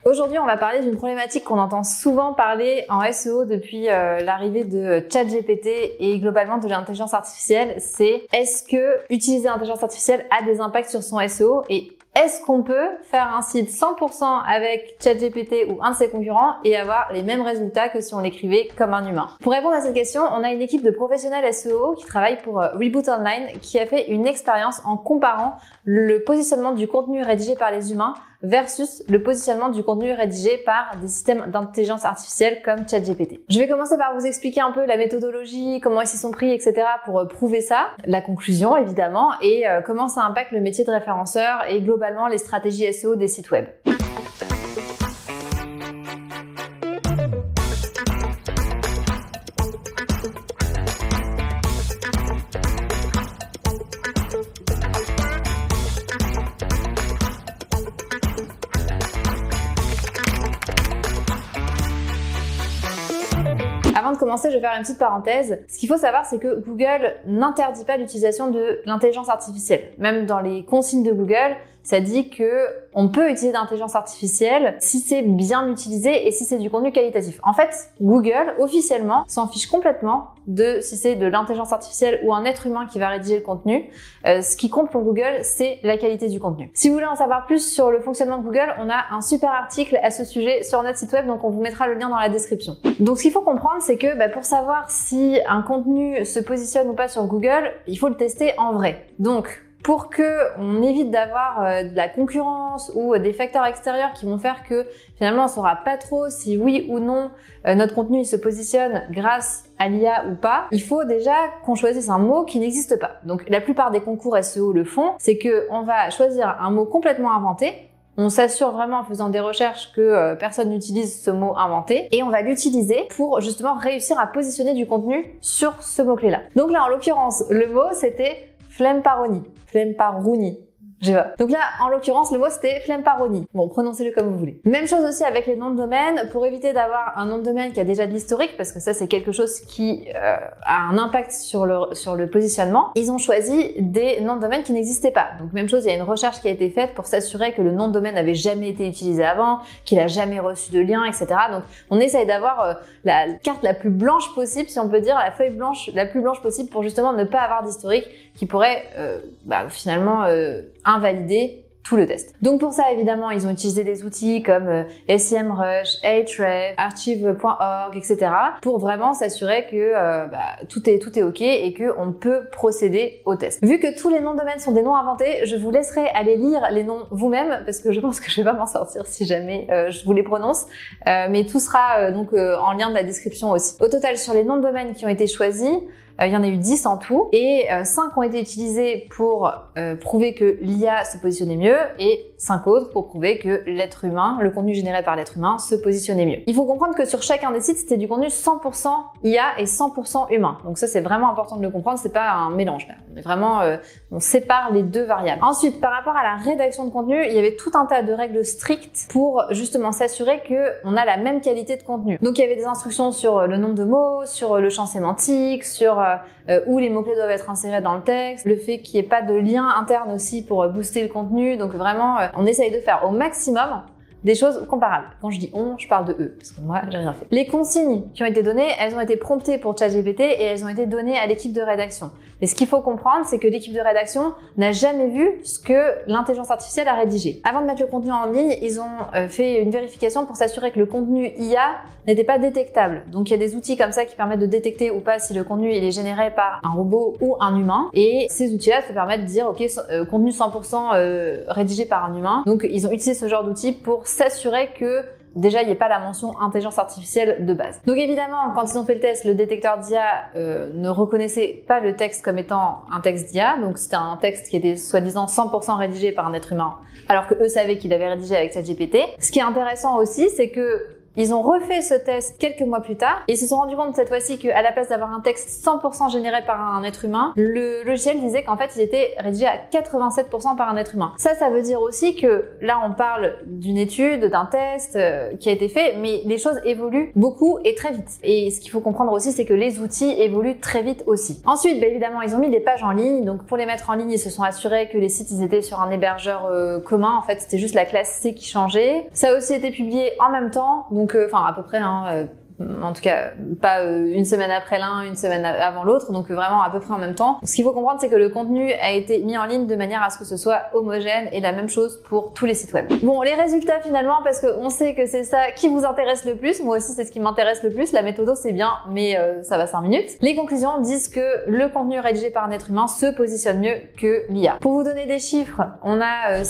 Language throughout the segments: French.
Aujourd'hui, on va parler d'une problématique qu'on entend souvent parler en SEO depuis l'arrivée de ChatGPT et globalement de l'intelligence artificielle. C'est est-ce que utiliser l'intelligence artificielle a des impacts sur son SEO et est-ce qu'on peut faire un site 100% avec ChatGPT ou un de ses concurrents et avoir les mêmes résultats que si on l'écrivait comme un humain? Pour répondre à cette question, on a une équipe de professionnels SEO qui travaille pour Reboot Online qui a fait une expérience en comparant le positionnement du contenu rédigé par les humains versus le positionnement du contenu rédigé par des systèmes d'intelligence artificielle comme ChatGPT. Je vais commencer par vous expliquer un peu la méthodologie, comment ils s'y sont pris, etc. pour prouver ça, la conclusion évidemment, et comment ça impacte le métier de référenceur et globalement les stratégies SEO des sites web. Avant de commencer, je vais faire une petite parenthèse. Ce qu'il faut savoir, c'est que Google n'interdit pas l'utilisation de l'intelligence artificielle. Même dans les consignes de Google, ça dit que on peut utiliser l'intelligence artificielle si c'est bien utilisé et si c'est du contenu qualitatif. En fait, Google, officiellement, s'en fiche complètement de si c'est de l'intelligence artificielle ou un être humain qui va rédiger le contenu. Ce qui compte pour Google, c'est la qualité du contenu. Si vous voulez en savoir plus sur le fonctionnement de Google, on a un super article à ce sujet sur notre site web, donc on vous mettra le lien dans la description. Donc ce qu'il faut comprendre, c'est que pour savoir si un contenu se positionne ou pas sur Google, il faut le tester en vrai. Donc, pour que on évite d'avoir de la concurrence ou des facteurs extérieurs qui vont faire que finalement on saura pas trop si oui ou non notre contenu il se positionne grâce à l'IA ou pas, il faut déjà qu'on choisisse un mot qui n'existe pas. Donc la plupart des concours SEO le font, c'est que on va choisir un mot complètement inventé. On s'assure vraiment en faisant des recherches que personne n'utilise ce mot inventé et on va l'utiliser pour justement réussir à positionner du contenu sur ce mot-clé-là. Donc là, en l'occurrence, le mot c'était Flemparoni. Donc là, en l'occurrence, le mot c'était Flemparoni. Bon, prononcez-le comme vous voulez. Même chose aussi avec les noms de domaine. Pour éviter d'avoir un nom de domaine qui a déjà de l'historique, parce que ça c'est quelque chose qui a un impact sur le positionnement, ils ont choisi des noms de domaine qui n'existaient pas. Donc même chose, il y a une recherche qui a été faite pour s'assurer que le nom de domaine n'avait jamais été utilisé avant, qu'il a jamais reçu de lien, etc. Donc on essaye d'avoir la carte la plus blanche possible, si on peut dire, la feuille blanche la plus blanche possible pour justement ne pas avoir d'historique qui pourrait finalement invalider tout le test. Donc pour ça, évidemment, ils ont utilisé des outils comme SEMrush, Ahrefs, archive.org, etc. pour vraiment s'assurer que tout est OK et qu'on peut procéder au test. Vu que tous les noms de domaine sont des noms inventés, je vous laisserai aller lire les noms vous-même parce que je pense que je vais pas m'en sortir si jamais je vous les prononce. Mais tout sera donc en lien de la description aussi. Au total, sur les noms de domaine qui ont été choisis, il y en a eu 10 en tout et 5 ont été utilisés pour prouver que l'IA se positionnait mieux et 5 autres pour prouver que l'être humain, le contenu généré par l'être humain, se positionnait mieux. Il faut comprendre que sur chacun des sites, c'était du contenu 100% IA et 100% humain. Donc ça, c'est vraiment important de le comprendre, c'est pas un mélange là. On est vraiment, on sépare les deux variables. Ensuite, par rapport à la rédaction de contenu, il y avait tout un tas de règles strictes pour justement s'assurer que on a la même qualité de contenu. Donc il y avait des instructions sur le nombre de mots, sur le champ sémantique, sur où les mots-clés doivent être insérés dans le texte, le fait qu'il n'y ait pas de lien interne aussi pour booster le contenu. Donc vraiment, on essaye de faire au maximum des choses comparables. Quand je dis on, je parle de eux, parce que moi, j'ai rien fait. Les consignes qui ont été données, elles ont été promptées pour ChatGPT et elles ont été données à l'équipe de rédaction. Et ce qu'il faut comprendre, c'est que l'équipe de rédaction n'a jamais vu ce que l'intelligence artificielle a rédigé. Avant de mettre le contenu en ligne, ils ont fait une vérification pour s'assurer que le contenu IA n'était pas détectable. Donc il y a des outils comme ça qui permettent de détecter ou pas si le contenu il est généré par un robot ou un humain. Et ces outils-là te permettent de dire ok, contenu 100% rédigé par un humain. Donc ils ont utilisé ce genre d'outils pour s'assurer que déjà, il n'y a pas la mention intelligence artificielle de base. Donc évidemment, quand ils ont fait le test, le détecteur d'IA ne reconnaissait pas le texte comme étant un texte d'IA. Donc c'était un texte qui était soi-disant 100% rédigé par un être humain, alors que eux savaient qu'il avait rédigé avec ChatGPT. Ce qui est intéressant aussi, c'est que Ils ont refait ce test quelques mois plus tard et ils se sont rendus compte cette fois-ci qu'à la place d'avoir un texte 100% généré par un être humain, le logiciel disait qu'en fait, il était rédigé à 87% par un être humain. Ça veut dire aussi que là, on parle d'une étude, d'un test qui a été fait, mais les choses évoluent beaucoup et très vite. Et ce qu'il faut comprendre aussi, c'est que les outils évoluent très vite aussi. Ensuite, évidemment, ils ont mis des pages en ligne. Donc, pour les mettre en ligne, ils se sont assurés que les sites, ils étaient sur un hébergeur commun. En fait, c'était juste la classe C qui changeait. Ça a aussi été publié en même temps. Donc, enfin, à peu près, en tout cas, pas une semaine après l'un, une semaine avant l'autre, donc vraiment à peu près en même temps. Ce qu'il faut comprendre, c'est que le contenu a été mis en ligne de manière à ce que ce soit homogène et la même chose pour tous les sites web. Bon, les résultats finalement, parce qu'on sait que c'est ça qui vous intéresse le plus, moi aussi c'est ce qui m'intéresse le plus, la méthode c'est bien, mais ça va 5 minutes. Les conclusions disent que le contenu rédigé par un être humain se positionne mieux que l'IA. Pour vous donner des chiffres, on a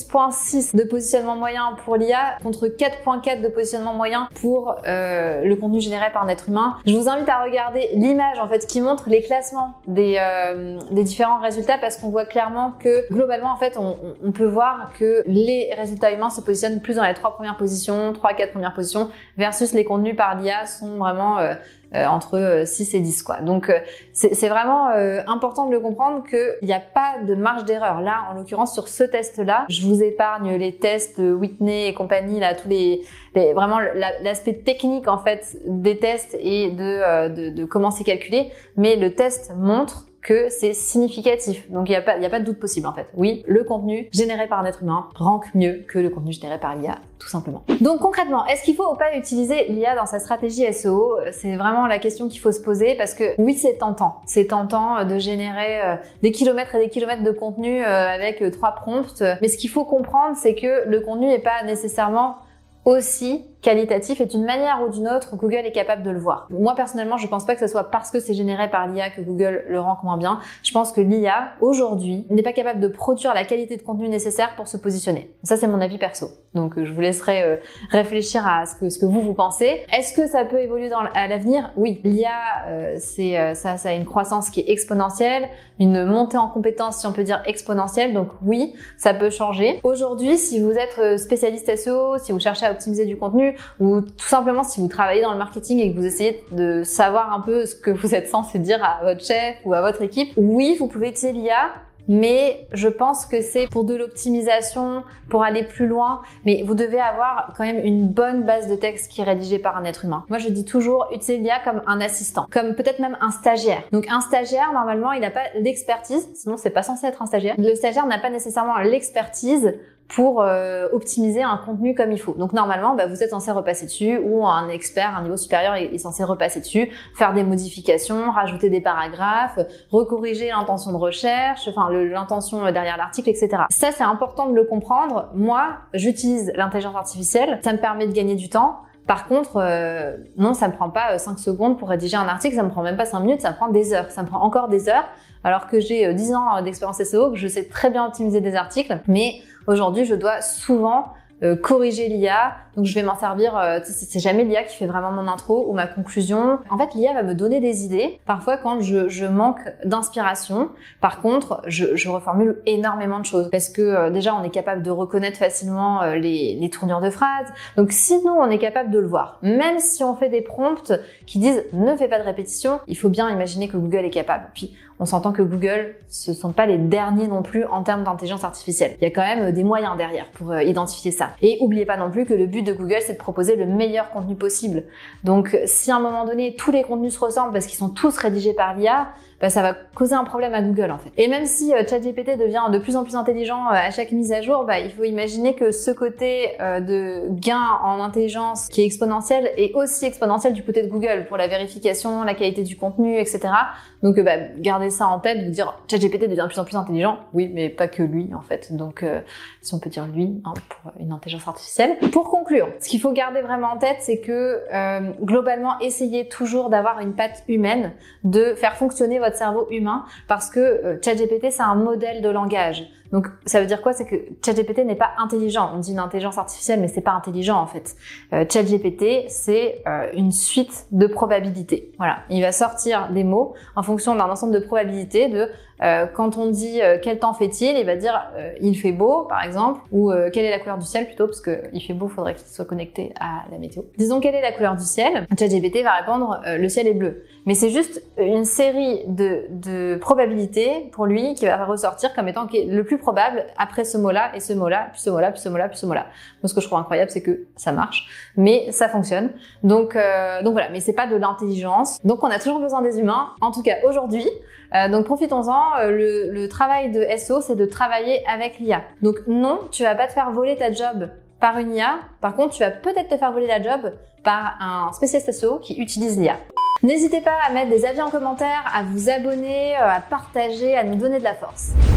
6.6 de positionnement moyen pour l'IA contre 4.4 de positionnement moyen pour le contenu généré par un être humain. Je vous invite à regarder l'image en fait qui montre les classements des différents résultats parce qu'on voit clairement que globalement en fait on peut voir que les résultats humains se positionnent plus dans les 3 premières positions, 3-4 premières positions versus les contenus par l'IA sont vraiment entre 6 et 10 quoi. Donc c'est vraiment important de le comprendre qu'il n'y a pas de marge d'erreur. Là, en l'occurrence, sur ce test-là, je vous épargne les tests de Whitney et compagnie, là, vraiment l'aspect technique en fait des tests et de comment c'est calculé, mais le test montre que c'est significatif. Donc il y a pas de doute possible en fait. Oui, le contenu généré par un être humain rank mieux que le contenu généré par l'IA, tout simplement. Donc concrètement, est-ce qu'il faut ou pas utiliser l'IA dans sa stratégie SEO? C'est vraiment la question qu'il faut se poser parce que oui, c'est tentant. C'est tentant de générer des kilomètres et des kilomètres de contenu avec 3 prompts. Mais ce qu'il faut comprendre, c'est que le contenu n'est pas nécessairement aussi qualitatif et d'une manière ou d'une autre, Google est capable de le voir. Moi, personnellement, je pense pas que ce soit parce que c'est généré par l'IA que Google le rank moins bien. Je pense que l'IA, aujourd'hui, n'est pas capable de produire la qualité de contenu nécessaire pour se positionner. Ça, c'est mon avis perso. Donc, je vous laisserai réfléchir à ce que vous pensez. Est-ce que ça peut évoluer à l'avenir? Oui. L'IA, ça a une croissance qui est exponentielle, une montée en compétences, si on peut dire, exponentielle. Donc, oui, ça peut changer. Aujourd'hui, si vous êtes spécialiste SEO, si vous cherchez à optimiser du contenu, ou tout simplement si vous travaillez dans le marketing et que vous essayez de savoir un peu ce que vous êtes censé dire à votre chef ou à votre équipe, oui, vous pouvez utiliser l'IA, mais je pense que c'est pour de l'optimisation, pour aller plus loin, mais vous devez avoir quand même une bonne base de texte qui est rédigée par un être humain. Moi, je dis toujours, utilisez l'IA comme un assistant, comme peut-être même un stagiaire. Donc un stagiaire, normalement, il n'a pas l'expertise, sinon c'est pas censé être un stagiaire. Le stagiaire n'a pas nécessairement l'expertise pour optimiser un contenu comme il faut. Donc normalement, vous êtes censé repasser dessus ou un expert, un niveau supérieur est censé repasser dessus, faire des modifications, rajouter des paragraphes, recorriger l'intention de recherche, enfin l'intention derrière l'article, etc. Ça, c'est important de le comprendre. Moi, j'utilise l'intelligence artificielle, ça me permet de gagner du temps. Par contre, non, ça me prend pas 5 secondes pour rédiger un article, ça me prend même pas 5 minutes, ça me prend des heures. Ça me prend encore des heures, alors que j'ai 10 ans d'expérience SEO, que je sais très bien optimiser des articles, mais aujourd'hui, je dois souvent corriger l'IA, donc je vais m'en servir, c'est jamais l'IA qui fait vraiment mon intro ou ma conclusion. En fait, l'IA va me donner des idées, parfois quand je manque d'inspiration. Par contre, je reformule énormément de choses, parce que déjà, on est capable de reconnaître facilement les tournures de phrases, donc si nous, on est capable de le voir, même si on fait des prompts qui disent « ne fais pas de répétition », il faut bien imaginer que Google est capable. Puis, on s'entend que Google, ce sont pas les derniers non plus en termes d'intelligence artificielle. Il y a quand même des moyens derrière pour identifier ça. Et oubliez pas non plus que le but de Google, c'est de proposer le meilleur contenu possible. Donc, si à un moment donné, tous les contenus se ressemblent parce qu'ils sont tous rédigés par l'IA, ça va causer un problème à Google en fait. Et même si ChatGPT devient de plus en plus intelligent à chaque mise à jour, il faut imaginer que ce côté de gain en intelligence qui est exponentiel est aussi exponentiel du côté de Google pour la vérification, la qualité du contenu, etc. Donc gardez ça en tête, vous dire ChatGPT devient de plus en plus intelligent, oui, mais pas que lui en fait. Donc si on peut dire lui pour une intelligence artificielle. Pour conclure, ce qu'il faut garder vraiment en tête, c'est que globalement, essayez toujours d'avoir une patte humaine, de faire fonctionner votre cerveau humain, parce que ChatGPT, c'est un modèle de langage. Donc, ça veut dire quoi? C'est que ChatGPT n'est pas intelligent. On dit une intelligence artificielle, mais c'est pas intelligent, en fait. ChatGPT, c'est une suite de probabilités. Voilà. Il va sortir des mots en fonction d'un ensemble de probabilités de Quand on dit quel temps fait-il, il va dire il fait beau par exemple, ou quelle est la couleur du ciel plutôt, parce que il fait beau, il faudrait qu'il soit connecté à la météo. Disons quelle est la couleur du ciel, ChatGPT va répondre le ciel est bleu. Mais c'est juste une série de probabilités pour lui qui va ressortir comme étant le plus probable après ce mot-là et ce mot-là, puis ce mot-là, puis ce mot-là, puis ce mot-là. Moi, ce que je trouve incroyable, c'est que ça marche, mais ça fonctionne. Donc voilà, mais c'est pas de l'intelligence. Donc on a toujours besoin des humains, en tout cas aujourd'hui. Donc profitons-en, le travail de SEO, c'est de travailler avec l'IA. Donc non, tu vas pas te faire voler ta job par une IA. Par contre, tu vas peut-être te faire voler la job par un spécialiste SEO qui utilise l'IA. N'hésitez pas à mettre des avis en commentaire, à vous abonner, à partager, à nous donner de la force.